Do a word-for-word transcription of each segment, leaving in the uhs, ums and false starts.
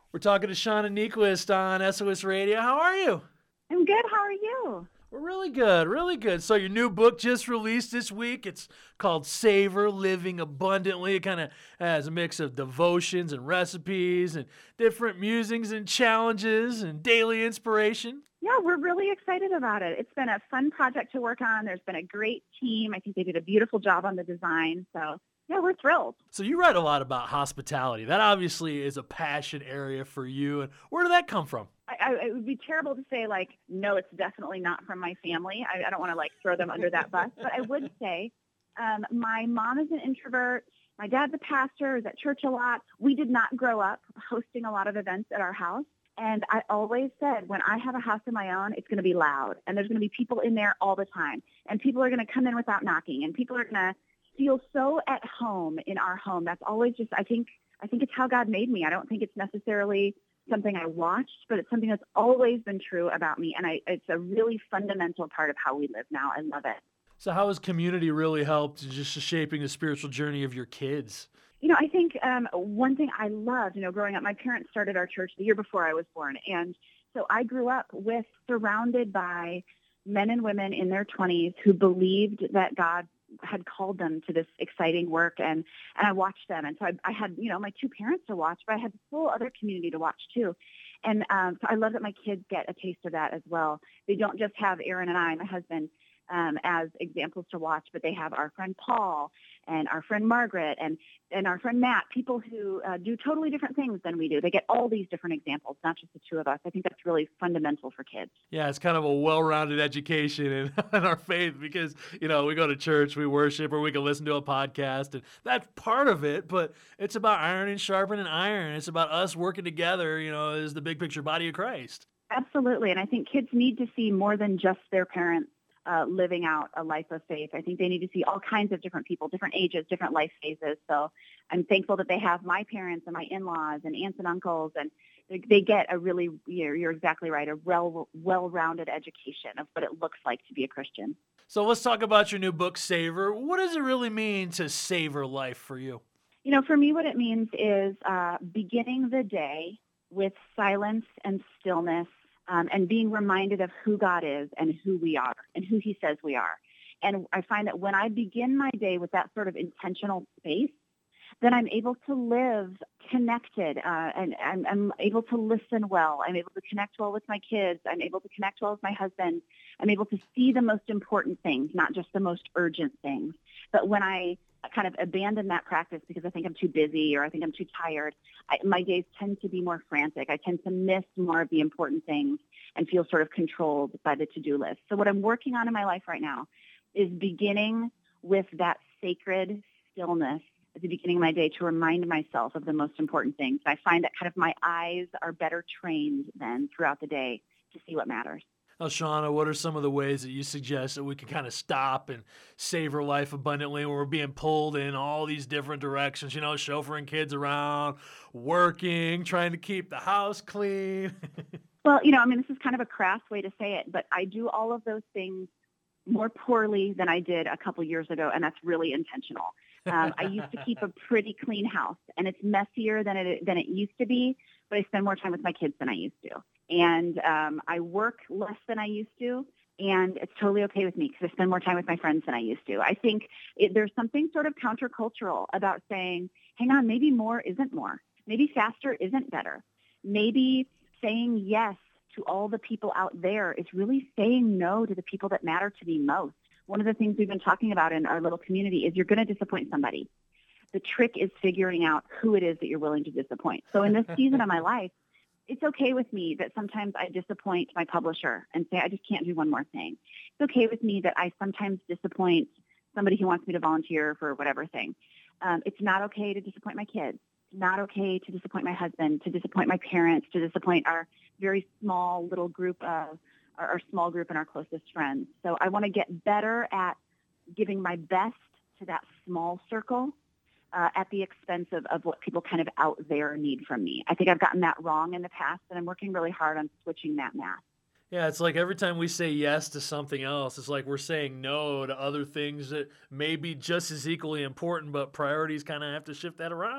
We're talking to Shauna Niequist on S O S Radio. How are you? I'm good. How are you? We're really good, really good. So your new book just released this week. It's called Savor Living Abundantly. It kind of has a mix of devotions and recipes and different musings and challenges and daily inspiration. Yeah, we're really excited about it. It's been a fun project to work on. There's been a great team. I think they did a beautiful job on the design. So yeah, we're thrilled. So you write a lot about hospitality. That obviously is a passion area for you. And where did that come from? I, I, it would be terrible to say, like, no, it's definitely not from my family. I, I don't want to, like, throw them under that bus. But I would say um, my mom is an introvert. My dad's a pastor, is at church a lot. We did not grow up hosting a lot of events at our house. And I always said, when I have a house of my own, it's going to be loud. And there's going to be people in there all the time. And people are going to come in without knocking. And people are going to feel so at home in our home. That's always just, I think, I think it's how God made me. I don't think it's necessarily something I watched, but it's something that's always been true about me. And I, it's a really fundamental part of how we live now. I love it. So how has community really helped in just shaping the spiritual journey of your kids? You know, I think um, one thing I loved, you know, growing up, my parents started our church the year before I was born. And so I grew up with, surrounded by men and women in their twenties who believed that God had called them to this exciting work, and, and I watched them. And so I, I had, you know, my two parents to watch, but I had the whole other community to watch too. And um, so I love that my kids get a taste of that as well. They don't just have Aaron and I, my husband, um, as examples to watch, but they have our friend Paul and our friend Margaret and, and our friend Matt, people who uh, do totally different things than we do. They get all these different examples, not just the two of us. I think that's really fundamental for kids. Yeah, it's kind of a well-rounded education in, in our faith because, you know, we go to church, we worship, or we can listen to a podcast, and that's part of it, but it's about iron and sharpening iron. It's about us working together, you know, as the big picture body of Christ. Absolutely, and I think kids need to see more than just their parents Uh, living out a life of faith. I think they need to see all kinds of different people, different ages, different life phases. So I'm thankful that they have my parents and my in-laws and aunts and uncles, and they, they get a really, you're, you're exactly right, a well, well-rounded education of what it looks like to be a Christian. So let's talk about your new book, Savor. What does it really mean to savor life for you? You know, for me, what it means is uh, beginning the day with silence and stillness, Um, and being reminded of who God is and who we are and who he says we are. And I find that when I begin my day with that sort of intentional space, then I'm able to live connected uh, and I'm, I'm able to listen well. I'm able to connect well with my kids. I'm able to connect well with my husband. I'm able to see the most important things, not just the most urgent things. But when I kind of abandon that practice because I think I'm too busy or I think I'm too tired, I, my days tend to be more frantic. I tend to miss more of the important things and feel sort of controlled by the to-do list. So what I'm working on in my life right now is beginning with that sacred stillness at the beginning of my day to remind myself of the most important things. I find that kind of my eyes are better trained then throughout the day to see what matters. Now, Shauna, what are some of the ways that you suggest that we can kind of stop and savor life abundantly when we're being pulled in all these different directions, you know, chauffeuring kids around, working, trying to keep the house clean? Well, you know, I mean, this is kind of a crass way to say it, but I do all of those things more poorly than I did a couple years ago, and that's really intentional. Um, I used to keep a pretty clean house, and it's messier than it than it used to be, but I spend more time with my kids than I used to. And um, I work less than I used to, and it's totally okay with me because I spend more time with my friends than I used to. I think it, there's something sort of countercultural about saying, hang on, maybe more isn't more. Maybe faster isn't better. Maybe saying yes to all the people out there is really saying no to the people that matter to me most. One of the things we've been talking about in our little community is you're going to disappoint somebody. The trick is figuring out who it is that you're willing to disappoint. So in this season of my life, it's okay with me that sometimes I disappoint my publisher and say, I just can't do one more thing. It's okay with me that I sometimes disappoint somebody who wants me to volunteer for whatever thing. Um, it's not okay to disappoint my kids. It's not okay to disappoint my husband, to disappoint my parents, to disappoint our very small little group of, our, our small group and our closest friends. So I want to get better at giving my best to that small circle uh, at the expense of, of what people kind of out there need from me. I think I've gotten that wrong in the past, and I'm working really hard on switching that math. Yeah, it's like every time we say yes to something else, it's like we're saying no to other things that may be just as equally important, but priorities kind of have to shift that around.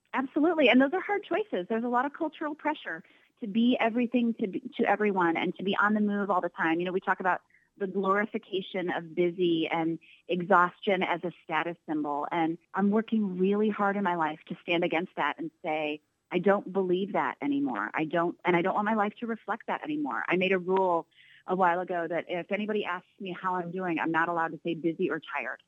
Absolutely. And those are hard choices. There's a lot of cultural pressure to be everything to be, to everyone and to be on the move all the time. You know, we talk about the glorification of busy and exhaustion as a status symbol. And I'm working really hard in my life to stand against that and say, I don't believe that anymore. I don't, and I don't want my life to reflect that anymore. I made a rule a while ago that if anybody asks me how I'm doing, I'm not allowed to say busy or tired.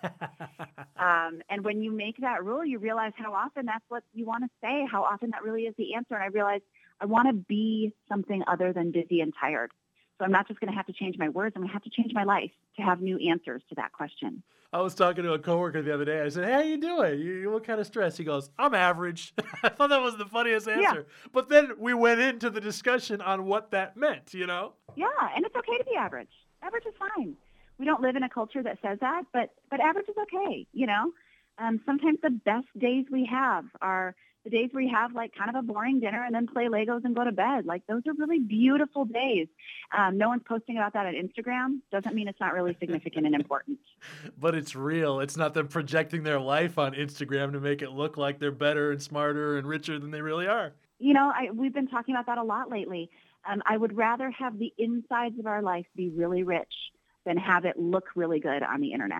um, and when you make that rule, you realize how often that's what you want to say, how often that really is the answer. And I realized I want to be something other than busy and tired. So I'm not just going to have to change my words. I'm going to have to change my life to have new answers to that question. I was talking to a coworker the other day. I said, "Hey, how you doing? You, you- what kind of stress?" He goes, "I'm average." I thought that was the funniest answer. Yeah. But then we went into the discussion on what that meant, you know? Yeah, and it's okay to be average. Average is fine. We don't live in a culture that says that, but but average is okay, you know? Um, sometimes the best days we have are the days where you have like kind of a boring dinner and then play Legos and go to bed. Like those are really beautiful days. Um, no one's posting about that on Instagram. Doesn't mean it's not really significant and important. But it's real. It's not them projecting their life on Instagram to make it look like they're better and smarter and richer than they really are. You know, I, we've been talking about that a lot lately. Um, I would rather have the insides of our life be really rich than have it look really good on the internet.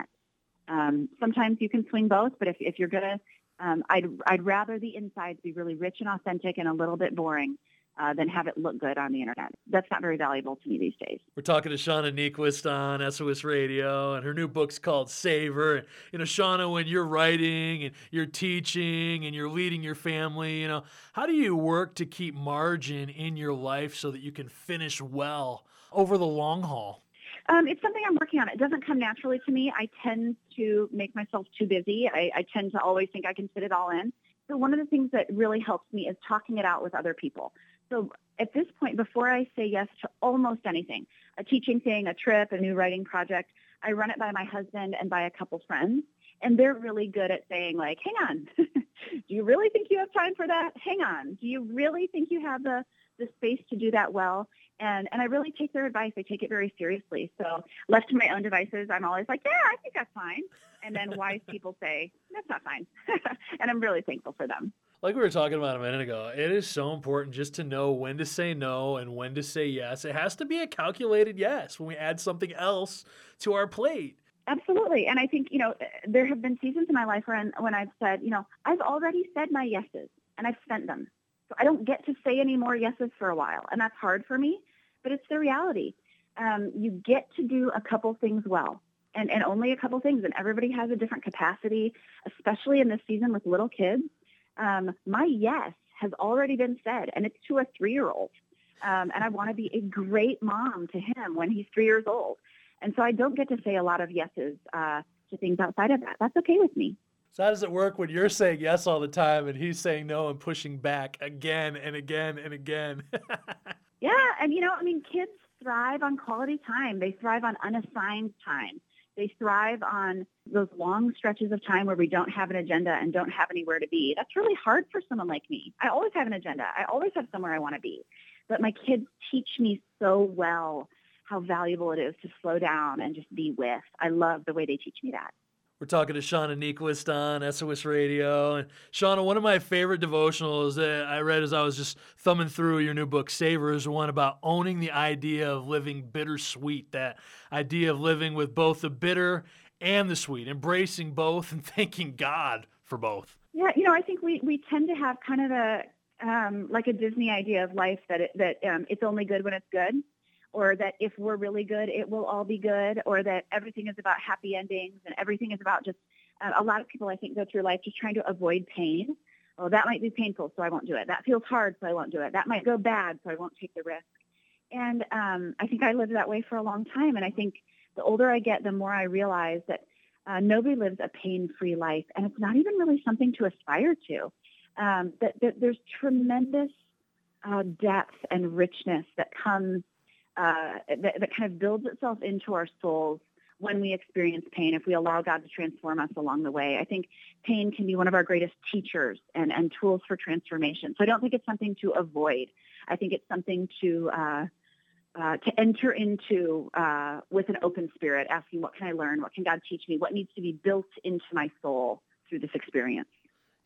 Um, sometimes you can swing both, but if, if you're going to, um, I'd, I'd rather the insides be really rich and authentic and a little bit boring uh, than have it look good on the internet. That's not very valuable to me these days. We're talking to Shauna Niequist on S O S Radio, and her new book's called Savor. And, you know, Shauna, when you're writing and you're teaching and you're leading your family, you know, how do you work to keep margin in your life so that you can finish well over the long haul? Um, it's something I'm working on. It doesn't come naturally to me. I tend to make myself too busy. I, I tend to always think I can fit it all in. So one of the things that really helps me is talking it out with other people. So at this point, before I say yes to almost anything, a teaching thing, a trip, a new writing project, I run it by my husband and by a couple friends. And they're really good at saying, like, hang on, do you really think you have time for that? Hang on. Do you really think you have the, the space to do that well? And and I really take their advice. I take it very seriously. So left to my own devices, I'm always like, yeah, I think that's fine. And then wise people say, that's not fine. And I'm really thankful for them. Like we were talking about a minute ago, it is so important just to know when to say no and when to say yes. It has to be a calculated yes when we add something else to our plate. Absolutely. And I think, you know, there have been seasons in my life when, when I've said, you know, I've already said my yeses and I've spent them. So I don't get to say any more yeses for a while. And that's hard for me, but it's the reality. Um, you get to do a couple things well and, and only a couple things. And everybody has a different capacity, especially in this season with little kids. Um, my yes has already been said, and it's to a three-year-old. Um, and I want to be a great mom to him when he's three years old. And so I don't get to say a lot of yeses uh, to things outside of that. That's okay with me. So how does it work when you're saying yes all the time and he's saying no and pushing back again and again and again? Yeah, and you know, I mean, kids thrive on quality time. They thrive on unassigned time. They thrive on those long stretches of time where we don't have an agenda and don't have anywhere to be. That's really hard for someone like me. I always have an agenda. I always have somewhere I want to be. But my kids teach me so well how valuable it is to slow down and just be with. I love the way they teach me that. We're talking to Shauna Niequist on S O S Radio. And Shauna, one of my favorite devotionals that I read as I was just thumbing through your new book, Savor, is one about owning the idea of living bittersweet, that idea of living with both the bitter and the sweet, embracing both and thanking God for both. Yeah, you know, I think we, we tend to have kind of a, um, like a Disney idea of life that, it, that um, it's only good when it's good. Or that if we're really good, it will all be good, or that everything is about happy endings and everything is about just, uh, a lot of people, I think, go through life just trying to avoid pain. Oh, that might be painful, so I won't do it. That feels hard, so I won't do it. That might go bad, so I won't take the risk. And um, I think I lived that way for a long time. And I think the older I get, the more I realize that uh, nobody lives a pain-free life. And it's not even really something to aspire to. Um, that, that there's tremendous uh, depth and richness that comes Uh, that, that kind of builds itself into our souls when we experience pain, if we allow God to transform us along the way. I think pain can be one of our greatest teachers and, and tools for transformation. So I don't think it's something to avoid. I think it's something to uh, uh, to enter into uh, with an open spirit, asking, what can I learn? What can God teach me? What needs to be built into my soul through this experience?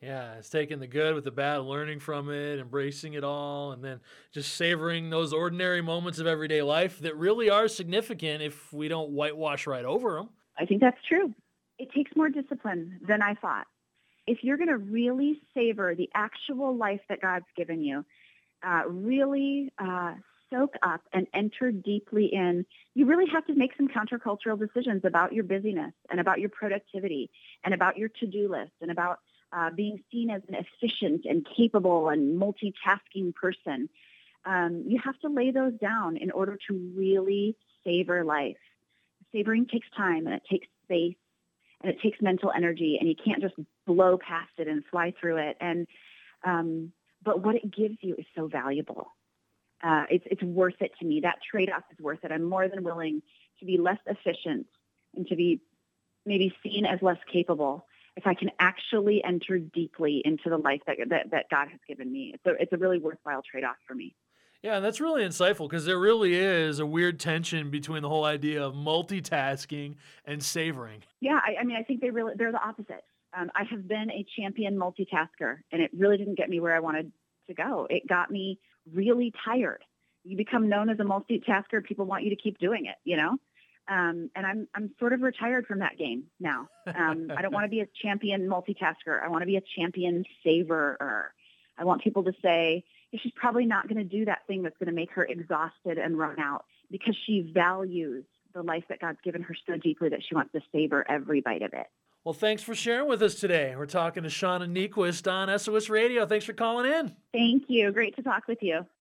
Yeah, it's taking the good with the bad, learning from it, embracing it all, and then just savoring those ordinary moments of everyday life that really are significant if we don't whitewash right over them. I think that's true. It takes more discipline than I thought. If you're going to really savor the actual life that God's given you, uh, really uh, soak up and enter deeply in, you really have to make some countercultural decisions about your busyness and about your productivity and about your to-do list and about uh, being seen as an efficient and capable and multitasking person. Um, you have to lay those down in order to really savor life. Savoring takes time and it takes space and it takes mental energy, and you can't just blow past it and fly through it. And um, but what it gives you is so valuable. Uh, it's it's worth it to me. That trade-off is worth it. I'm more than willing to be less efficient and to be maybe seen as less capable if I can actually enter deeply into the life that that, that God has given me. It's a, it's a really worthwhile trade-off for me. Yeah, and that's really insightful because there really is a weird tension between the whole idea of multitasking and savoring. Yeah, I, I mean, I think they really they're the opposite. Um, I have been a champion multitasker, and it really didn't get me where I wanted to go. It got me really tired. You become known as a multitasker, people want you to keep doing it, you know? Um, and I'm I'm sort of retired from that game now. Um, I don't want to be a champion multitasker. I want to be a champion savorer. I want people to say, she's probably not going to do that thing that's going to make her exhausted and run out because she values the life that God's given her so deeply that she wants to savor every bite of it. Well, thanks for sharing with us today. We're talking to Shauna Niequist on S O S Radio. Thanks for calling in. Thank you. Great to talk with you.